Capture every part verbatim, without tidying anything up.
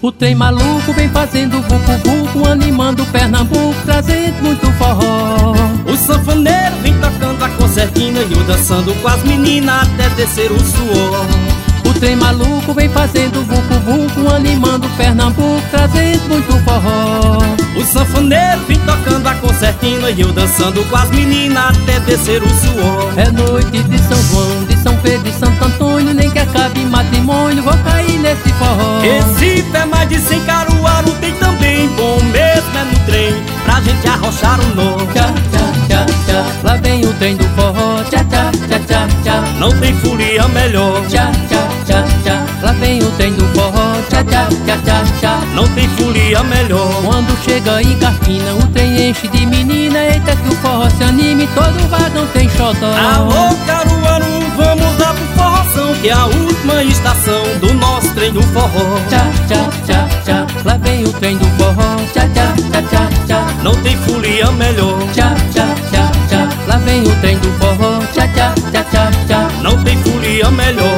O trem maluco vem fazendo vucu-vucu, animando Pernambuco, trazendo muito forró. O sanfoneiro vem tocando a concertina e eu dançando com as meninas até descer o suor. O trem maluco vem fazendo vucu-vucu, animando Pernambuco, trazendo muito forró. O sanfoneiro vem tocando a concertina e eu dançando com as meninas até descer o suor. É noite de São João, de São Pedro e Santo Antônio, nem que acabe matrimônio, vou cair nesse forró. Recife é mais de cem, Caruaru tem também, bom mesmo é no trem, pra gente arrochar o nó. Tchá, tchá, tchá, tchá, lá vem o trem do forró. Tchá, tchá, tchá, tchá, tchá, não tem folia melhor. Tchá, tchá, tchá, tchá, lá vem o trem do forró. Tchá, tchá, tchá, tchá, tchá, não tem folia melhor. Quando chega em Carpina, o trem enche de menina, eita que o forró se anime, todo vagão tem xodó. Alô Caruaru, vamos lá pro forroção, que é a última estação do nosso trem do forró. Tchá, tchá, tchá, tchá, lá vem o trem do forró. Tchá, tchá, tchá, tchá, tchá, não tem folia melhor. Tchá, tchá, tchá, tchá, lá vem o trem do forró. Tchá, tchá, tchá, tchá, tchá, não tem folia melhor.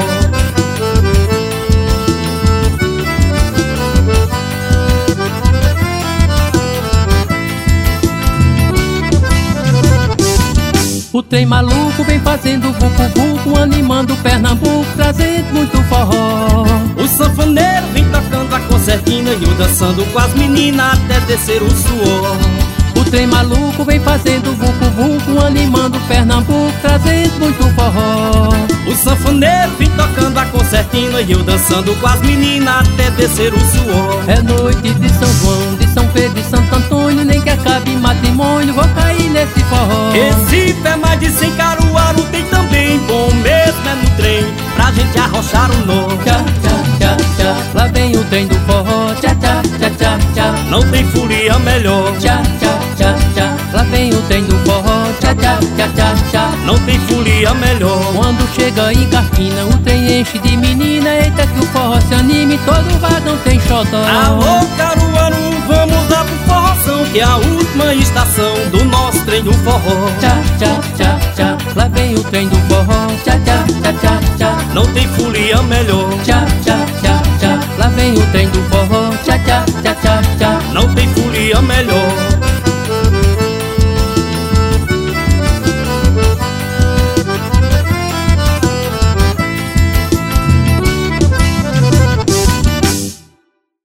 O trem maluco vem fazendo vucu-vucu, animando Pernambuco, trazendo muito forró. O sanfoneiro vem tocando a concertina e eu dançando com as meninas até descer o suor. O trem maluco vem fazendo vucu-vucu, animando Pernambuco, trazendo muito forró. O sanfoneiro vem tocando a concertina e eu dançando com as meninas até descer o suor. É noite de São João, de São Pedro e Santo Antônio, nem que acabe matrimônio, vou cair nesse forró. Recife é mais de cem, Caruaru tem também, bom mesmo é no trem, pra gente arrochar o nó. Tchá, tchá, tchá, tchá, lá vem o trem do forró. Tchá, tchá, tchá, tchá, tchá, não tem folia melhor. Tchá, tchá, tchá, tchá, lá vem o trem do forró. Tchá, tchá, tchá, tchá, tchá, não tem folia melhor. Quando chega em Carpina, o trem enche de menina, eita que o forró se anime, todo vagão tem xodó. Alô Caruaru, vamos lá pro forroção, que é a última estação do nosso trem do forró. Tchá, tchá, tchá, tchá, lá vem o trem do forró. Tchá, tchá, tchá, tchá, tchá, não tem folia melhor. Tchá, tchá, tchá,